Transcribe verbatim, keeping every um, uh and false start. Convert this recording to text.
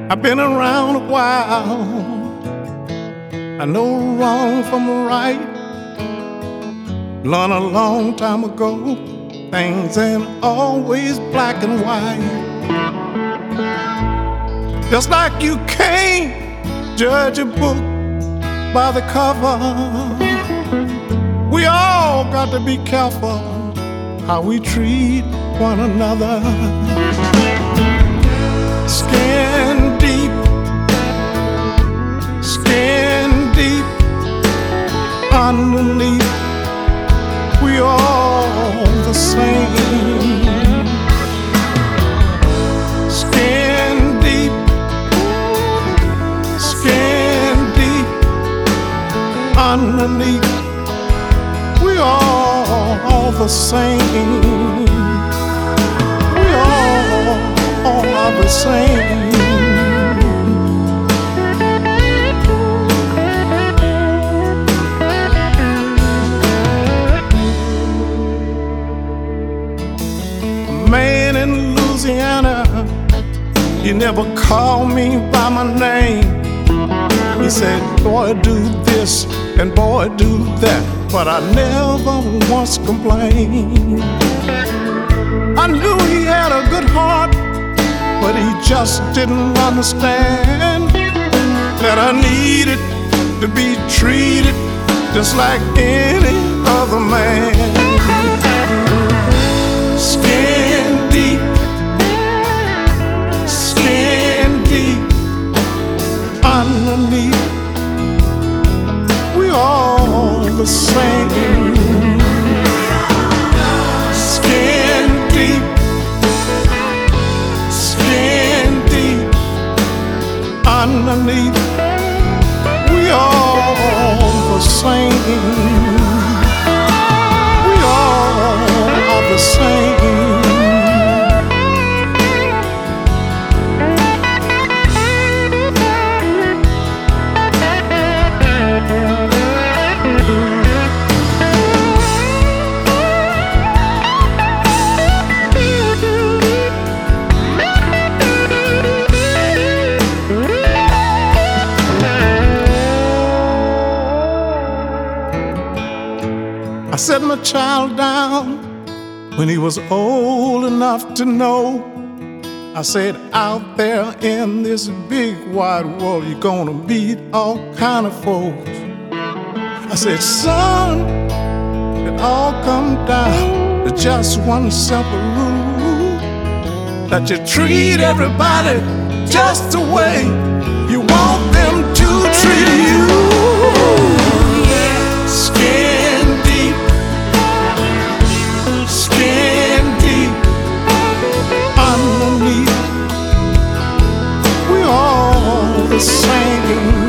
I've been around a while. I know wrong from right. Learned a long time ago, things ain't always black and white. Just like you can't judge a book by the cover, we all got to be careful how we treat one another. Skin deep, skin deep, underneath, we all the same. Skin deep, skin deep, underneath, we all the same. We all, all are the same. A man in Louisiana, he never called me by my name. He said, boy, do this and boy, do that, but I never once complained. I knew he had a good heart, but he just didn't understand that I needed to be treated just like any other man. Skin deep, skin deep, underneath, we all the same. Skin deep, skin deep, underneath, we all the same. We all are the same. I set my child down when he was old enough to know. I said, out there in this big wide world, you're gonna meet all kind of folks. I said, son, it all come down to just one simple rule, that you treat everybody just the way you want them to treat you. Skin deep, skin deep, underneath, we all the same.